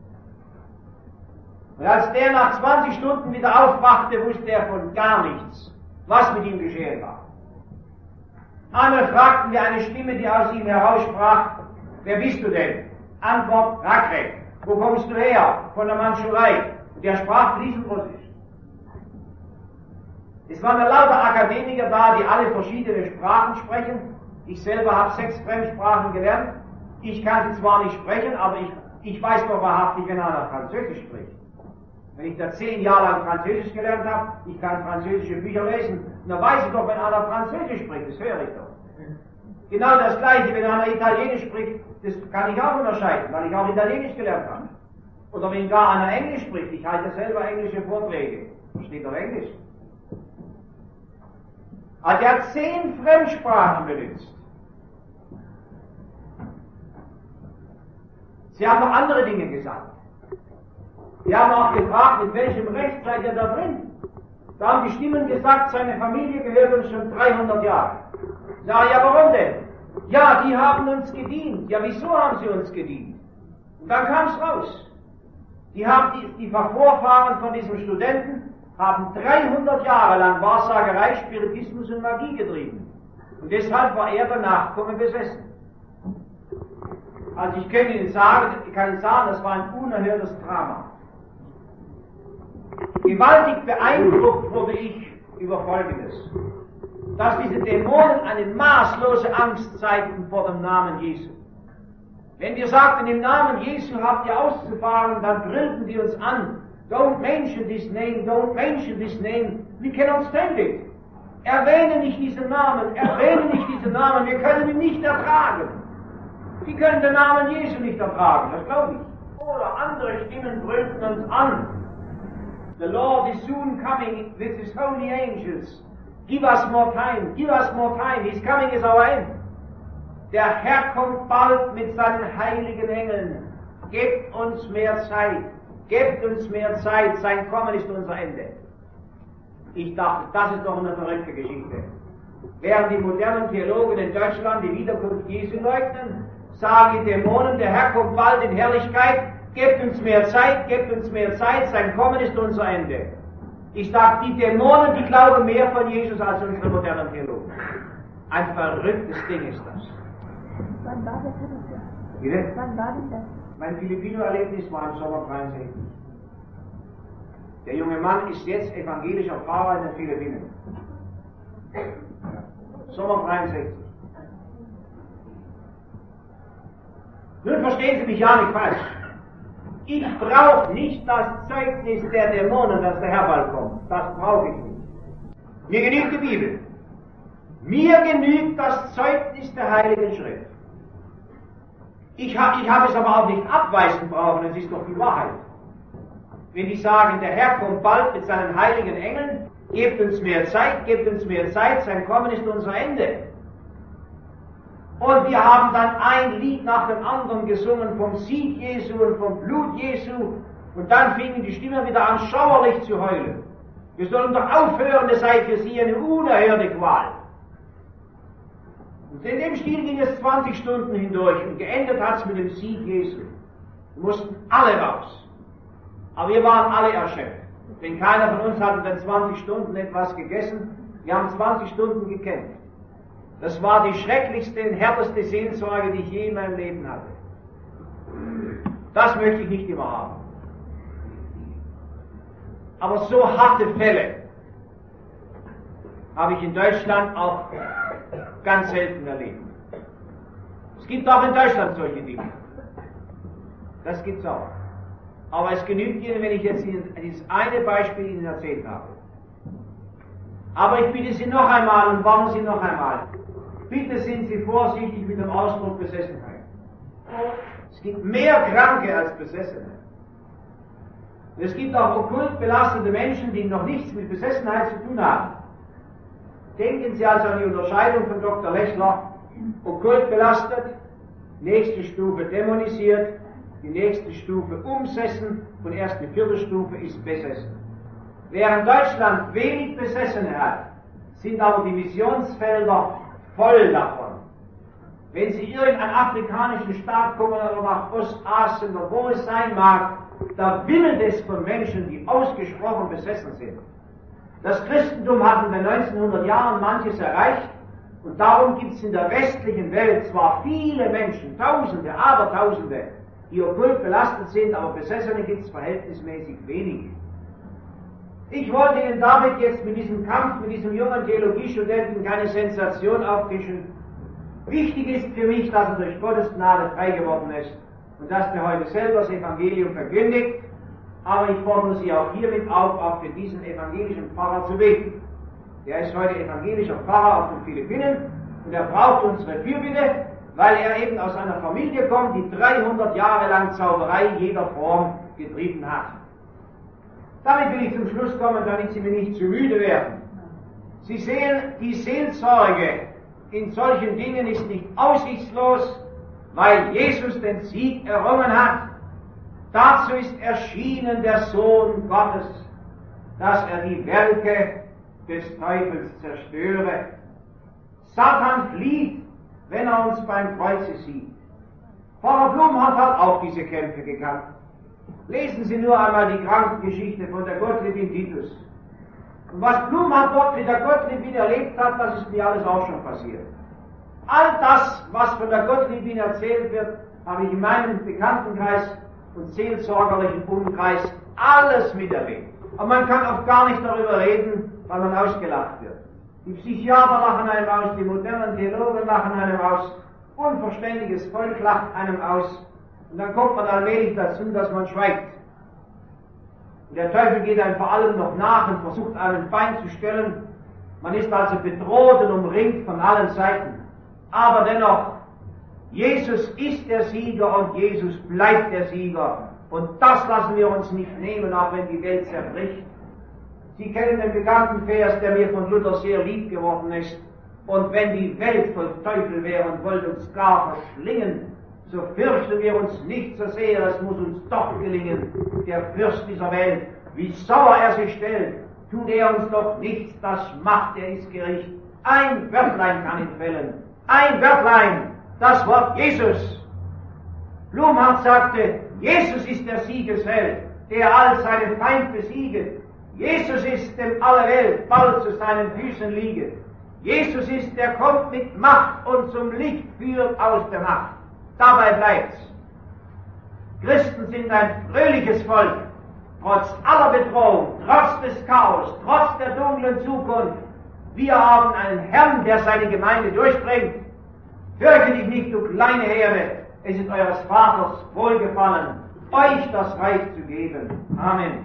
Und als der nach zwanzig Stunden wieder aufwachte, wusste er von gar nichts, was mit ihm geschehen war. Einmal fragten wir eine Stimme, die aus ihm heraussprach: Wer bist du denn? Antwort: Rakrek. Wo kommst du her? Von der Mandschurei. Und er sprach fließend Russisch. Es waren lauter Akademiker da, die alle verschiedene Sprachen sprechen. Ich selber habe sechs Fremdsprachen gelernt. Ich kann sie zwar nicht sprechen, aber ich, ich weiß doch wahrhaftig, wenn einer Französisch spricht. Wenn ich da zehn Jahre lang Französisch gelernt habe, ich kann französische Bücher lesen, dann weiß ich doch, wenn einer Französisch spricht, das höre ich doch. Genau das Gleiche, wenn einer Italienisch spricht, das kann ich auch unterscheiden, weil ich auch Italienisch gelernt habe. Oder wenn gar einer Englisch spricht, ich halte selber englische Vorträge, steht auf Englisch. Also er hat zehn Fremdsprachen benutzt. Sie haben noch andere Dinge gesagt. Sie haben auch gefragt, mit welchem Recht seid ihr da drin? Da haben die Stimmen gesagt, seine Familie gehört uns schon dreihundert Jahre. Sag ich, ja, warum denn? Ja, die haben uns gedient. Ja, wieso haben sie uns gedient? Und dann kam es raus. Die haben die, die Vorfahren von diesem Studenten haben dreihundert Jahre lang Wahrsagerei, Spiritismus und Magie getrieben. Und deshalb war er der Nachkomme besessen. Also ich kann Ihnen sagen, ich kann Ihnen sagen, das war ein unerhörtes Drama. Gewaltig beeindruckt wurde ich über Folgendes: dass diese Dämonen eine maßlose Angst zeigten vor dem Namen Jesu. Wenn wir sagten, im Namen Jesu habt ihr auszufahren, dann brüllten die uns an: Don't mention this name, don't mention this name, we cannot stand it. Erwähne nicht diesen Namen, erwähne nicht diesen Namen, wir können ihn nicht ertragen. Die können den Namen Jesu nicht ertragen, das glaube ich. Oder andere Stimmen brüllten uns an: The Lord is soon coming with his holy angels. Give us more time, give us more time, he's coming is our end. Der Herr kommt bald mit seinen heiligen Engeln. Gebt uns mehr Zeit, gebt uns mehr Zeit, sein Kommen ist unser Ende. Ich dachte, das ist doch eine verrückte Geschichte. Während die modernen Theologen in Deutschland die Wiederkunft Jesu leugnen, sagen die Dämonen, der Herr kommt bald in Herrlichkeit, gebt uns mehr Zeit, gebt uns mehr Zeit, sein Kommen ist unser Ende. Ich sage, die Dämonen, die glauben mehr von Jesus als unsere modernen Theologen. Ein verrücktes Ding ist das. Wann war das? Bitte? Wann war denn das? Mein Filipino-Erlebnis war im Sommer dreiundsechzig. Der junge Mann ist jetzt evangelischer Pfarrer in den Philippinen. Sommer dreiundsechzig. Nun verstehen Sie mich ja nicht falsch. Ich brauche nicht das Zeugnis der Dämonen, dass der Herr bald kommt. Das brauche ich nicht. Mir genügt die Bibel. Mir genügt das Zeugnis der Heiligen Schrift. Ich habe ich hab es aber auch nicht abweisen brauchen, es ist doch die Wahrheit. Wenn die sagen, der Herr kommt bald mit seinen heiligen Engeln, gebt uns mehr Zeit, gebt uns mehr Zeit, sein Kommen ist unser Ende. Und wir haben dann ein Lied nach dem anderen gesungen vom Sieg Jesu und vom Blut Jesu, und dann fingen die Stimmen wieder an, schauerlich zu heulen. Wir sollen doch aufhören, es sei für sie eine unerhörte Qual. Und in dem Stil ging es zwanzig Stunden hindurch, und geendet hat es mit dem Sieg Jesu. Wir mussten alle raus. Aber wir waren alle erschöpft. Denn keiner von uns hatte in zwanzig Stunden etwas gegessen. Wir haben zwanzig Stunden gekämpft. Das war die schrecklichste und härteste Seelsorge, die ich je in meinem Leben hatte. Das möchte ich nicht immer haben. Aber so harte Fälle habe ich in Deutschland auch ganz selten erlebt. Es gibt auch in Deutschland solche Dinge. Das gibt's auch. Aber es genügt Ihnen, wenn ich jetzt dieses eine Beispiel Ihnen erzählt habe. Aber ich bitte Sie noch einmal und warne Sie noch einmal. Bitte sind Sie vorsichtig mit dem Ausdruck Besessenheit. Es gibt mehr Kranke als Besessene. Es gibt auch okkult belastete Menschen, die noch nichts mit Besessenheit zu tun haben. Denken Sie also an die Unterscheidung von Doktor Lechler. Okkult belastet, nächste Stufe dämonisiert, die nächste Stufe umsessen und erst die vierte Stufe ist besessen. Während Deutschland wenig Besessene hat, sind aber die Missionsfelder voll davon. Wenn Sie irgendeinen afrikanischen Staat kommen oder nach Ostasien oder wo es sein mag, da wimmelt es von Menschen, die ausgesprochen besessen sind. Das Christentum hat in den neunzehnhundert Jahren manches erreicht und darum gibt es in der westlichen Welt zwar viele Menschen, Tausende, Abertausende, die okkult belastet sind, aber Besessene gibt es verhältnismäßig wenig. Ich wollte Ihnen damit jetzt mit diesem Kampf, mit diesem jungen Theologiestudenten keine Sensation auftischen. Wichtig ist für mich, dass er durch Gottes Gnade frei geworden ist und dass er heute selber das Evangelium verkündigt, aber ich fordere Sie auch hiermit auf, auch für diesen evangelischen Pfarrer zu beten. Der ist heute evangelischer Pfarrer auf den Philippinen und er braucht unsere Fürbitte, weil er eben aus einer Familie kommt, die dreihundert Jahre lang Zauberei jeder Form getrieben hat. Damit will ich zum Schluss kommen, damit Sie mir nicht zu müde werden. Sie sehen, die Seelsorge in solchen Dingen ist nicht aussichtslos, weil Jesus den Sieg errungen hat. Dazu ist erschienen der Sohn Gottes, dass er die Werke des Teufels zerstöre. Satan flieht, wenn er uns beim Kreuze sieht. Pfarrer Blumhardt hat auch diese Kämpfe gekannt. Lesen Sie nur einmal die Krankengeschichte von der Gottliebin Titus. Und was Blumhardt dort mit der Gottliebin erlebt hat, das ist mir alles auch schon passiert. All das, was von der Gottliebin erzählt wird, habe ich in meinem Bekanntenkreis und seelsorgerlichen Umkreis alles miterlebt. Aber man kann auch gar nicht darüber reden, weil man ausgelacht wird. Die Psychiater lachen einem aus, die modernen Theologen lachen einem aus, unverständiges Volk lacht einem aus. Und dann kommt man allmählich dazu, dass man schweigt. Und der Teufel geht einem vor allem noch nach und versucht einen Bein zu stellen. Man ist also bedroht und umringt von allen Seiten. Aber dennoch, Jesus ist der Sieger und Jesus bleibt der Sieger. Und das lassen wir uns nicht nehmen, auch wenn die Welt zerbricht. Sie kennen den bekannten Vers, der mir von Luther sehr lieb geworden ist. Und wenn die Welt voll Teufel wäre und wollte uns gar verschlingen, so fürchten wir uns nicht so sehr, es muss uns doch gelingen. Der Fürst dieser Welt, wie sauer er sich stellt, tut er uns doch nichts, das macht er ins Gericht. Ein Wörtlein kann ihn fällen. Ein Wörtlein, das Wort Jesus. Blumhardt sagte, Jesus ist der Siegesheld, der all seine Feind besieget. Jesus ist, dem alle Welt bald zu seinen Füßen liege. Jesus ist, der kommt mit Macht und zum Licht führt aus der Nacht. Dabei bleibt's. Christen sind ein fröhliches Volk, trotz aller Bedrohung, trotz des Chaos, trotz der dunklen Zukunft. Wir haben einen Herrn, der seine Gemeinde durchbringt. Fürchte dich nicht, du kleine Herde, es ist eures Vaters wohlgefallen, euch das Reich zu geben. Amen.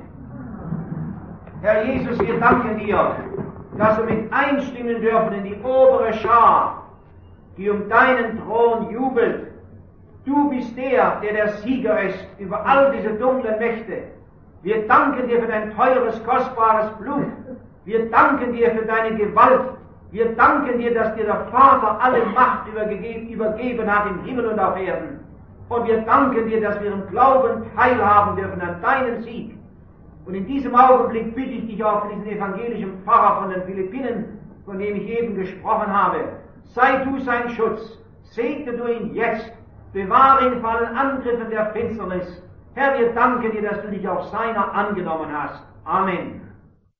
Herr Jesus, wir danken dir, dass wir mit einstimmen dürfen in die obere Schar, die um deinen Thron jubelt. Du bist der, der der Sieger ist über all diese dunklen Mächte. Wir danken dir für dein teures, kostbares Blut. Wir danken dir für deine Gewalt. Wir danken dir, dass dir der Vater alle Macht übergegeben, übergeben hat im Himmel und auf Erden. Und wir danken dir, dass wir im Glauben teilhaben dürfen an deinem Sieg. Und in diesem Augenblick bitte ich dich auch für diesen evangelischen Pfarrer von den Philippinen, von dem ich eben gesprochen habe. Sei du sein Schutz. Segne du ihn jetzt. Bewahre ihn vor allen Angriffen der Finsternis. Herr, wir danken dir, dass du dich auch seiner angenommen hast. Amen.